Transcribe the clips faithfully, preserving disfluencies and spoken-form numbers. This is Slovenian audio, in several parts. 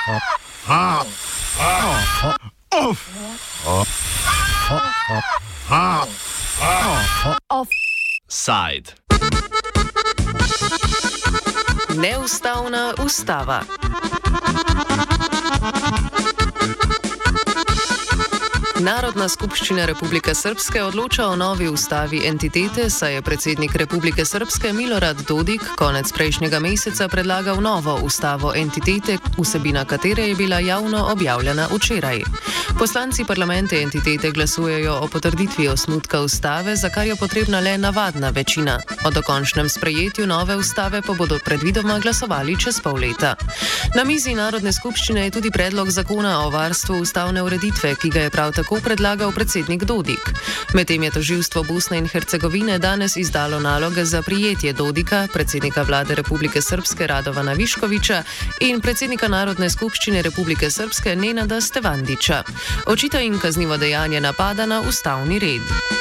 Offside. Neustavna ustava. Narodna skupščina Republike Srpske odloča o novi ustavi entitete, saj je predsednik Republike Srpske Milorad Dodik konec prejšnjega meseca predlagal novo ustavo entitete, vsebina katere je bila javno objavljena včeraj. Poslanci parlamente entitete glasujejo o potrditvi osnutka ustave, za kar je potrebna le navadna večina. O dokončnem sprejetju nove ustave pa bodo predvidoma glasovali čez pol leta. Na mizi Narodne skupščine je tudi predlog zakona o varstvu ustavne ureditve, ki ga je prav tako predlagal predsednik Dodik. Medtem je tožilstvo Bosne in Hercegovine danes izdalo naloge za prijetje Dodika, predsednika vlade Republike Srpske Radovana Viškovića in predsednika Narodne skupščine Republike Srpske Nenada Stevandića. Očita jim kaznivo dejanje napada na ustavni red.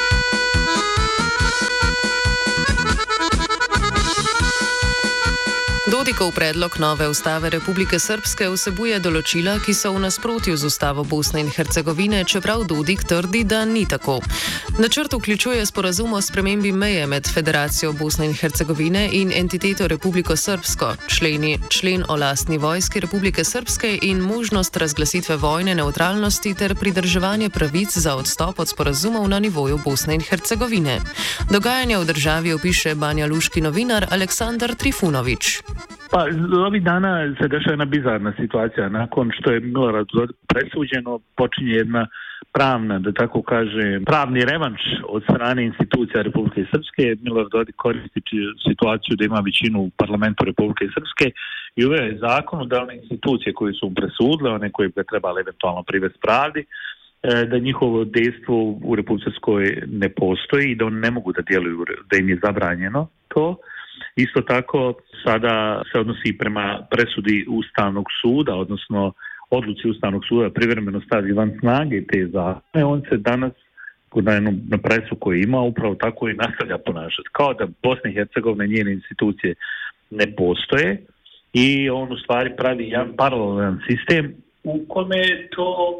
Dodikov predlog nove ustave Republike Srpske vsebuje določila, ki so v nasprotju z ustavo Bosne in Hercegovine, čeprav Dodik trdi, da ni tako. Načrt vključuje sporazum o spremembi meje med Federacijo Bosne in Hercegovine in entiteto Republiko Srpsko, členi, člen o lastni vojski Republike Srpske in možnost razglasitve vojne nevtralnosti ter pridrževanje pravic za odstop od sporazumov na nivoju Bosne in Hercegovine. Dogajanje v državi opiše banjaluški novinar Aleksandar Trifunović. Pa ovih dana se dešava jedna bizarna situacija. Nakon što je Milorad Dodik presuđeno, počinje jedna pravna, da tako kaže, pravni revanš od strane institucija Republike Srpske. Milorad Dodik koristi situaciju da ima većinu u parlamentu Republike Srpske i uveo je zakonodavne institucije koje su mu presudile, one koje bi trebali eventualno privesti pravdi, da njihovo dejstvo u Republike Srpskoj ne postoji i da oni ne mogu da djeluju, da im je zabranjeno to. Isto tako sada se odnosi prema presudi Ustavnog suda, odnosno odluci Ustavnog suda privremeno stavi van snage te zakone. On se danas na, jednom, na presu koju ima upravo tako i nastavlja ponašati. Kao da Bosna i Hercegovina i njene institucije ne postoje i on u stvari pravi jedan paralelan sistem u kome to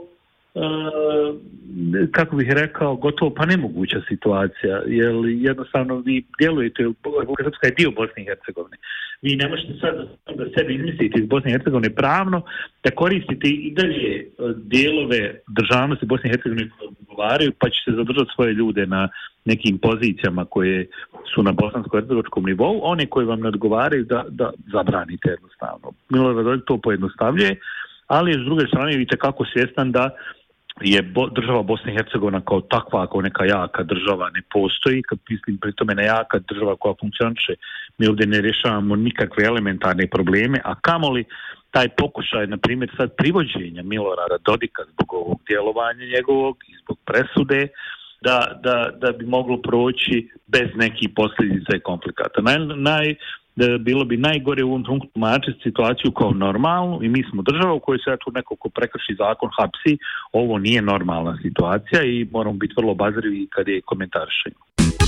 Uh, kako bih rekao, gotovo pa nemoguća situacija, jer jednostavno vi djelujete, Republika Srpska je dio Bosne i Hercegovine. Vi ne možete sad da sebi izmisliti iz Bosne i Hercegovine pravno da koristite i dalje dijelove državnosti Bosne i Hercegovine koje odgovaraju, pa će se zadržati svoje ljude na nekim pozicijama koje su na bosansko-hercegovačkom nivou, one koje vam ne odgovaraju da, da zabranite jednostavno. Milorad Dodik to pojednostavljuje, ali je s druge strane vidite kako svjestan da je bo, država Bosna i Hercegovina kao takva, kao neka jaka država ne postoji. Kad mislim pri tome na jaka država koja funkcioniše, mi ovdje ne rješavamo nikakve elementarne probleme, a kamoli taj pokušaj, na primjer sad privođenja Milorada Dodika zbog ovog djelovanja njegovog i zbog presude, da, da, da bi moglo proći bez nekih posljedica i komplikata. Naj, naj da bilo bi najgore u ovom trenutku tumačiti situaciju kao normalnu i mi smo država u kojoj se tu neko ko prekrši zakon hapsi. Ovo nije normalna situacija i moramo biti vrlo obazrivi kad je komentaršenje.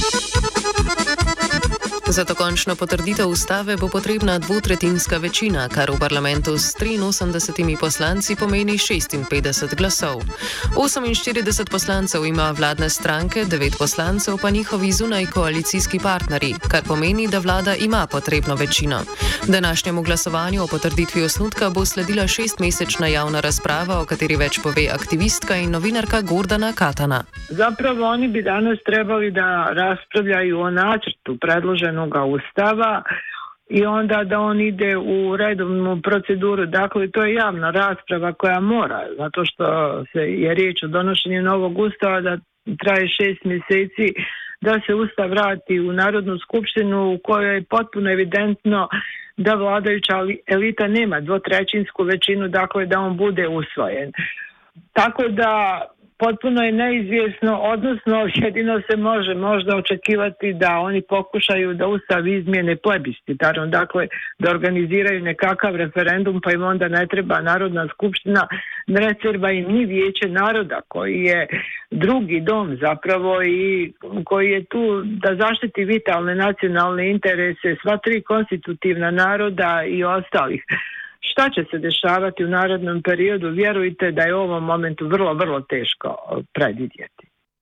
Za dokončno potrditev ustave bo potrebna dvotretinska večina, kar v parlamentu s triinosemdesetimi poslanci pomeni šestinpetdeset glasov. oseminštirideset poslancev ima vladne stranke, devet poslancev pa njihovi zunaj koalicijski partnerji, kar pomeni, da vlada ima potrebno večino. Današnjemu glasovanju o potrditvi osnutka bo sledila šestmesečna javna razprava, o kateri več pove aktivistka in novinarka Gordana Katana. Zapravo oni bi danas trebali da raspravljaju o nacrtu predloženog ustava i onda da on ide u redovnu proceduru. Dakle, to je javna rasprava koja mora, zato što se je riječ o donošenju novog ustava da traje šest mjeseci, da se ustav vrati u Narodnu skupštinu u kojoj je potpuno evidentno da vladajuća elita nema dvotrećinsku većinu, dakle da on bude usvojen. Tako da potpuno je neizvjesno, odnosno jedino se može možda očekivati da oni pokušaju da ustav izmjene plebiscitarom, dakle da organiziraju nekakav referendum pa im onda ne treba Narodna skupština, ne treba im ni Vijeće naroda koji je drugi dom zapravo i koji je tu da zaštiti vitalne nacionalne interese sva tri konstitutivna naroda i ostalih. šta će se dešavati u narednom periodu, vjerujte da je u ovom momentu vrlo, vrlo teško predvidjeti.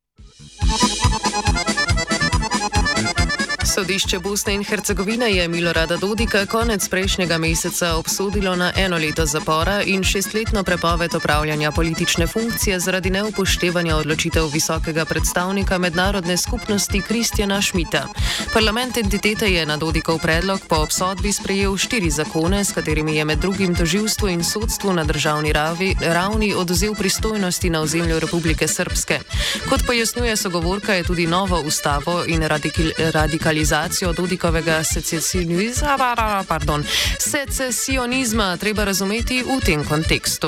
Sodišče Bosne in Hercegovine je Milorada Dodika konec prejšnjega meseca obsodilo na eno leto zapora in šestletno prepoved opravljanja politične funkcije zaradi neupoštevanja odločitev visokega predstavnika mednarodne skupnosti Kristjana Schmidta. Parlament entitete je na Dodikov predlog po obsodbi sprejel štiri zakone, s katerimi je med drugim tožilstvu in sodstvu na državni ravi, ravni oduzel pristojnosti na ozemlju Republike Srpske. Kot pojasnjuje sogovorka, je tudi novo ustavo in radikalizacijo Dodikovega pardon, secesionizma treba razumeti v tem kontekstu.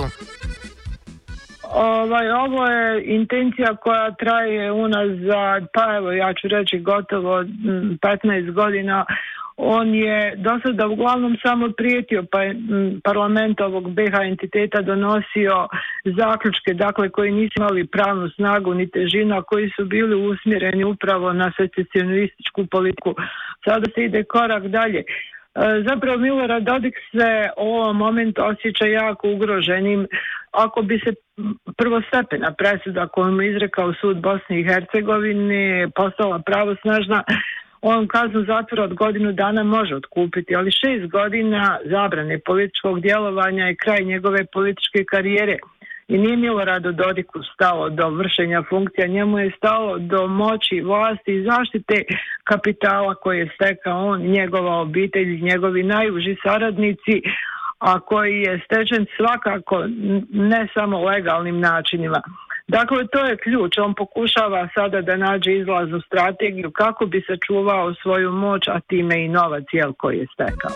Ovaj, ovo je intencija koja traje unazad, pa evo ja ću reći gotovo petnaest godina. On je do sada uglavnom samo prijetio, pa je parlament ovog B H entiteta donosio zaključke, dakle koji nisu imali pravnu snagu ni težinu, a koji su bili usmjereni upravo na secesionističku politiku. Sada se ide korak dalje. Zapravo Milorad Dodik se u ovom momentu osjeća jako ugroženim. Ako bi se prvostepena presuda koju mu izrekao sud Bosne i Hercegovine postala pravosnažna, on kaznu zatvora od godinu dana može otkupiti, ali šest godina zabrane političkog djelovanja je kraj njegove političke karijere. I nije Miloradu Dodiku stalo do vršenja funkcija, njemu je stalo do moći, vlasti i zaštite kapitala koje je stekao on, njegova obitelj, njegovi najuži saradnici, a koji je stečen svakako ne samo legalnim načinima. Dakle, to je ključ. On pokušava sada da nađe izlaznu strategiju kako bi sačuvao svoju moć, a time i novac jel koji je stekao.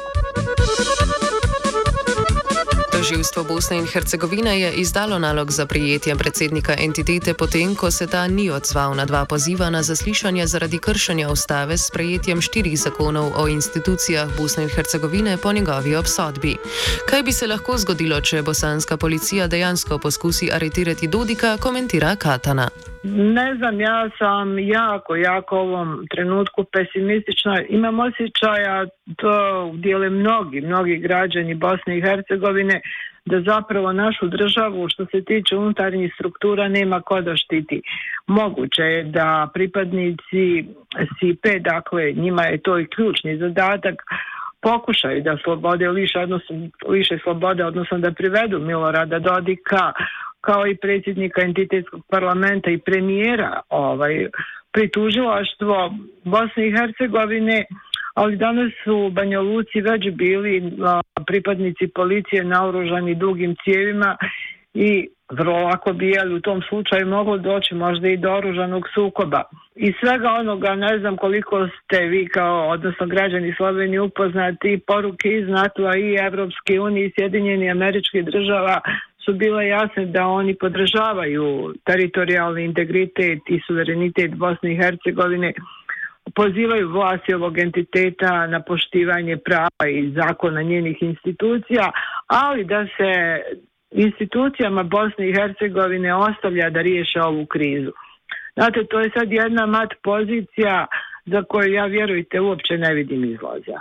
Tožilstvo Bosne in Hercegovine je izdalo nalog za prijetje predsednika entitete potem, ko se ta ni odzval na dva poziva na zaslišanje zaradi kršenja ustave s sprejetjem štirih zakonov o institucijah Bosne in Hercegovine po njegovi obsodbi. Kaj bi se lahko zgodilo, če bosanska policija dejansko poskusi aretirati Dodika, komentira Katana. Ne znam, ja sam jako, jako u ovom trenutku pesimistična. Imam osjećaja, to dijele mnogi, mnogi građani Bosne i Hercegovine, da zapravo našu državu što se tiče unutarnjih struktura nema ko da štiti. Moguće je da pripadnici S I P, dakle njima je to i ključni zadatak, pokušaju da slobode liše, odnosno, liše slobode, odnosno da privedu Milorada Dodika kao i predsjednika entitetskog parlamenta i premijera ovaj, pri tužilaštvo Bosne i Hercegovine, ali danas su u Banja Luci već bili a, pripadnici policije naoružani dugim cijevima i vrlo lako bi jeli u tom slučaju moglo doći možda i do oružanog sukoba. I svega onoga, ne znam koliko ste vi kao, odnosno građani Slovenije upoznati, poruke iz NATO-a i Evropske unije i Sjedinjenih Američkih Država su bile jasne da oni podržavaju teritorijalni integritet i suverenitet Bosne i Hercegovine, pozivaju vlasti ovog entiteta na poštivanje prava i zakona njenih institucija, ali da se institucijama Bosne i Hercegovine ostavlja da riješe ovu krizu. Znate, to je sad jedna mat pozicija za koju ja, vjerujte, uopće ne vidim izlaza.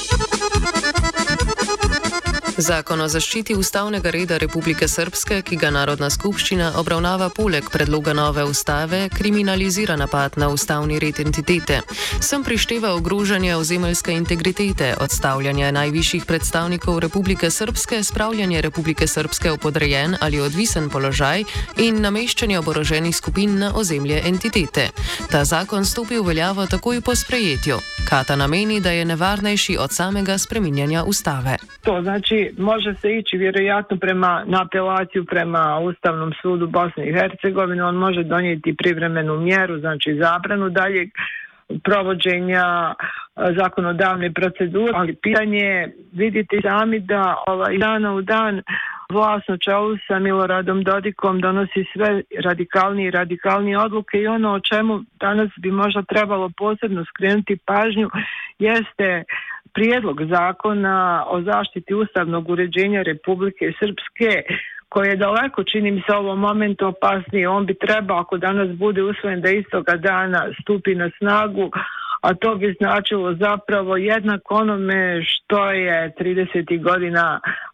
Zakon o zaščiti ustavnega reda Republike Srpske, ki ga Narodna skupščina obravnava poleg predloga nove ustave, kriminalizira napad na ustavni red entitete. Sem prišteva ogrožanje ozemeljske integritete, odstavljanje najvišjih predstavnikov Republike Srpske, spravljanje Republike Srpske v podrejen ali odvisen položaj in nameščanje oboroženih skupin na ozemlje entitete. Ta zakon stopi v veljavo takoj po sprejetju. Katana meni, da je nevarnejši od samega spreminjanja ustave. To znači, može se ići vjerojatno prema, na apelaciju prema Ustavnom sudu Bosne i Hercegovine, on može donijeti privremenu mjeru, znači zabranu daljeg provođenja zakonodavne procedure, ali pitanje, vidite sami da ovaj, dana u dan vlast na čelu sa Miloradom Dodikom donosi sve radikalnije i radikalnije odluke i ono o čemu danas bi možda trebalo posebno skrenuti pažnju jeste prijedlog zakona o zaštiti ustavnog uređenja Republike Srpske, koji je daleko, čini mi se, ovom momentu opasnije. On bi trebao, ako danas bude usvojen, da istoga dana stupi na snagu, a to bi značilo zapravo jednak onome što je tridesetih godina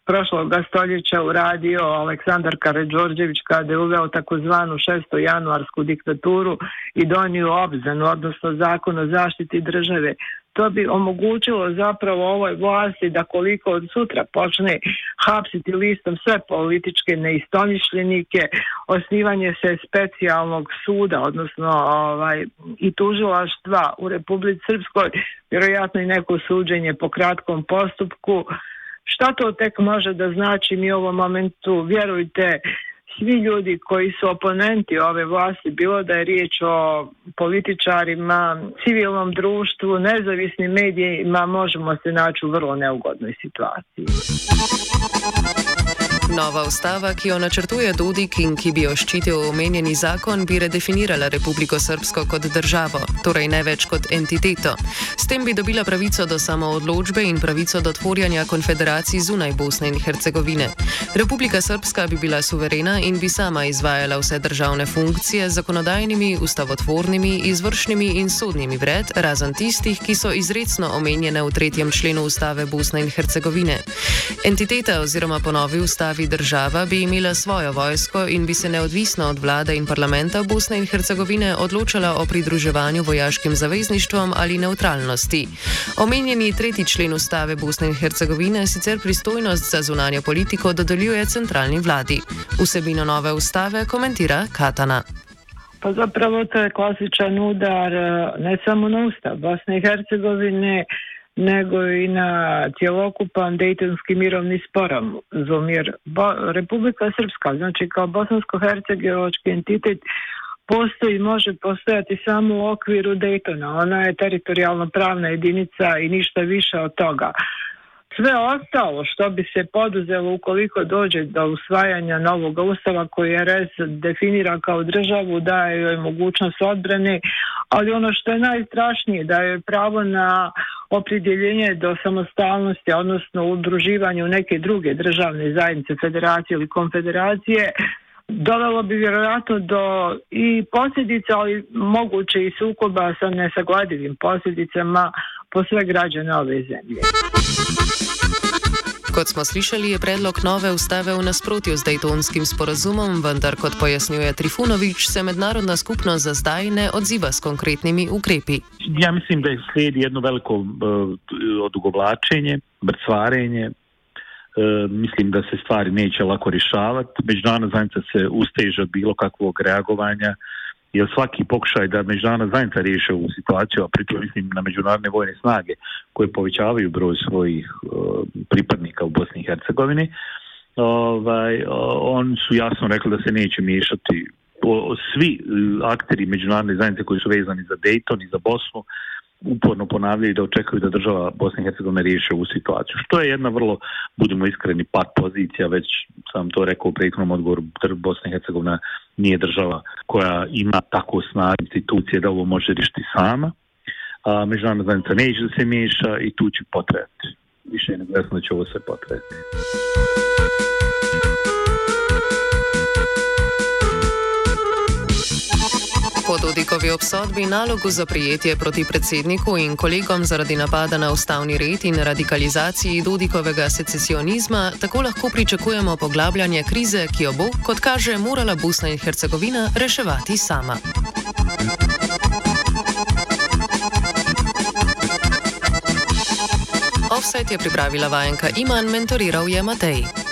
prošloga stoljeća uradio Aleksandar Karađorđević kada je uveo takozvanu šesto januarsku diktaturu i donio obznanu, odnosno zakon o zaštiti države. To bi omogućilo zapravo ovoj vlasti da koliko od sutra počne hapsiti listom sve političke neistomišljenike, osnivanje se specijalnog suda, odnosno ovaj, i tužilaštva u Republici Srpskoj, vjerojatno i neko suđenje po kratkom postupku. Šta to tek može da znači, mi u ovom momentu, vjerujte, svi ljudi koji su oponenti ove vlasti, bilo da je riječ o političarima, civilnom društvu, nezavisnim medijima, možemo se naći u vrlo neugodnoj situaciji. Nova ustava, ki jo načrtuje Dodik in ki bi jo ščitil omenjeni zakon, bi redefinirala Republiko Srpsko kot državo, torej ne več kot entiteto. S tem bi dobila pravico do samoodločbe in pravico do tvorjanja konfederacij zunaj Bosne in Hercegovine. Republika Srpska bi bila suverena in bi sama izvajala vse državne funkcije z zakonodajnimi, ustavotvornimi, izvršnimi in sodnimi vred, razen tistih, ki so izrecno omenjene v tretjem členu ustave Bosne in Hercegovine. Entiteta oziroma po novi ustavi država bi imela svojo vojsko in bi se neodvisno od vlade in parlamenta Bosne in Hercegovine odločala o pridruževanju vojaškim zavezništvom ali neutralnosti. Omenjeni tretji člen ustave Bosne in Hercegovine sicer pristojnost za zunanjo politiko dodeljuje centralni vladi. Vsebino nove ustave komentira Katana. Pa zapravo to je klasičan udar ne samo na ustav Bosne i Hercegovine, nego i na cjelokupan Dejtonski mirovni sporazum, jer Bo- Republika Srpska, znači kao bosansko-hercegovački entitet, postoji, može postojati samo u okviru Dejtona. Ona je teritorijalno pravna jedinica i ništa više od toga. Sve ostalo što bi se poduzelo ukoliko dođe do usvajanja novog ustava koji je R S definira kao državu, daje joj mogućnost odbrane, ali ono što je najstrašnije, daje joj pravo na opredjeljenje do samostalnosti, odnosno udruživanje u neke druge državne zajednice, federacije ili konfederacije, dovelo bi vjerojatno do i posljedica, ali moguće i sukoba sa nesagledivim posljedicama po sve građane ove zemlje. Kot smo slišali, je predlog nove ustave v nasprotju z Dejtonskim sporazumom, vendar, kot pojasnjuje Trifunović, se mednarodna skupnost za zdaj ne odziva s konkretnimi ukrepi. Ja mislim da je slijedi jedno veliko uh, odugovlačenje, mrcvarenje. Uh, mislim da se stvari neće lako rješavati. Međunarodna zajednica se usteže od bilo kakvog reagovanja, jer svaki pokušaj da međunarodna zajednica riješi ovu situaciju, a pritom mislim na međunarodne vojne snage koje povećavaju broj svojih uh, pripadnika u Bosni i Hercegovini, ovaj, oni su jasno rekli da se neće miješati. O, svi uh, akteri međunarodne zajednice koji su vezani za Dejton i za Bosnu uporno ponavljaju da očekuju da država Bosne i Hercegovine riješi ovu situaciju. Što je jedna vrlo, budemo iskreni, pat pozicija, već sam to rekao u prethodnom odgovoru, Bosna i Hercegovina nije država koja ima tako snage institucije da ovo može riješiti sama, a međunarodna zajednica neće da se miješa i tu će potrebati. Više je nego jasno da će ovo sve potrebati. Po Dodikovi obsodbi nalogu za prijetje proti predsedniku in kolegom zaradi napada na ustavni red in radikalizaciji Dodikovega secesionizma tako lahko pričakujemo poglabljanje krize, ki jo bo, kot kaže, morala Bosna in Hercegovina reševati sama. Offset je pripravila vajenka Iman, mentoriral je Matej.